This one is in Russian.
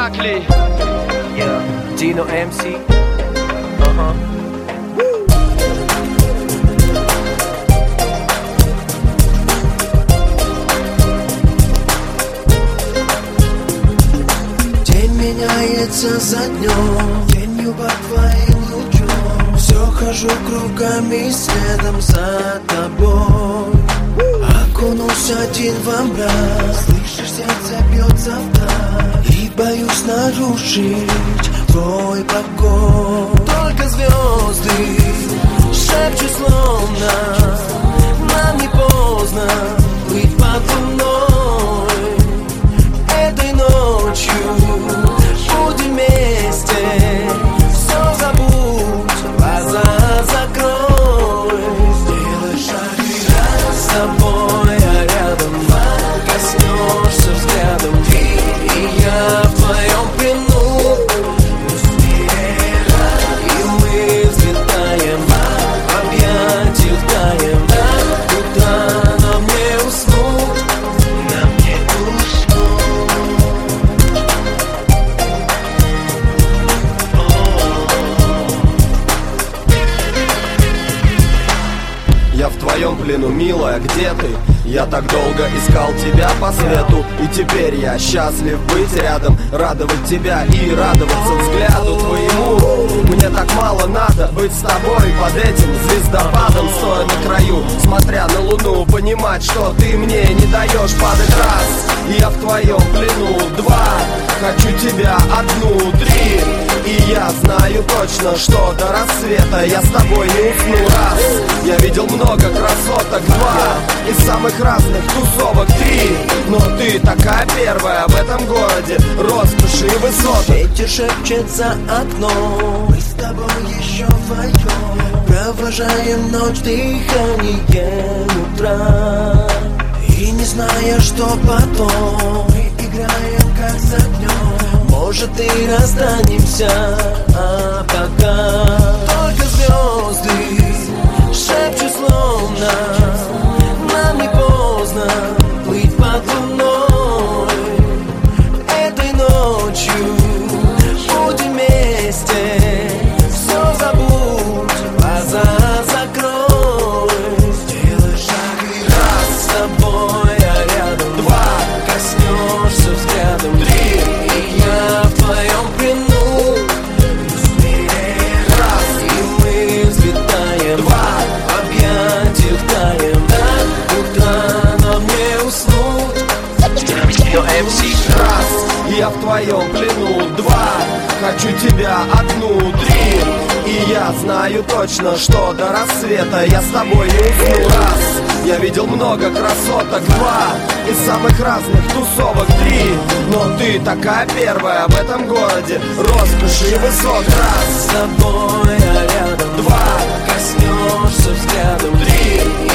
Irakley. Yeah, Dino MC. День меняется за днем, тенью под твоим лучом. Все хожу кругами следом за тобой. Окунулся один во мрак, слышишь, сердце бьется вдаль. И боюсь нарушить твой покой. Только звезды шепчут словно нам не поздно быть под луной. Этой ночью будем вместе. Все забудь, глаза закрой. Сделай шаг и раз с тобой, а рядом коснешься взглядом ты и я в твоем плену. И мы взлетаем, объятия таем. Куда нам не уснуть, нам не уснуть. Я в твоем плену, милая, где ты? Я так долго искал тебя по свету, и теперь я счастлив быть рядом, радовать тебя и радоваться взгляду твоему. Мне так мало надо быть с тобой под этим звездопадом, стоя на краю, смотря на луну, понимать, что ты мне не даешь падать. Раз, я в твоем плену. Два, хочу тебя. Одну, три, и я знаю точно, что до рассвета я с тобой не усну. Раз, я видел много красоток. Два, из самых разных тусовок. Три, но ты такая первая в этом городе, роскоши и высоток. Ветер шепчет за окном, мы с тобой еще вдвоем провожаем ночь дыханием утра. И не зная, что потом, мы играем как за днем. Может и расстанемся, а пока только звезды шепчут словно нам не поздно быть под луной. Этой ночью будем вместе. Все забудь, глаза закрой. Сделай шаг и раз с тобой, а рядом два, коснешься взглядом три, и я в твоем плену. Раз, и мы взлетаем. Два, объятия таем. Куда нам не уснуть. Раз, я в твоем плену. Два, хочу тебя. Одну, три, и я знаю точно, что до рассвета я с тобой не усну. Раз, я видел много красоток. Два, из самых разных тусовок. Три, но ты такая первая в этом городе, роскоши и высот. Раз, С тобой, а рядом два, коснешься взглядом три,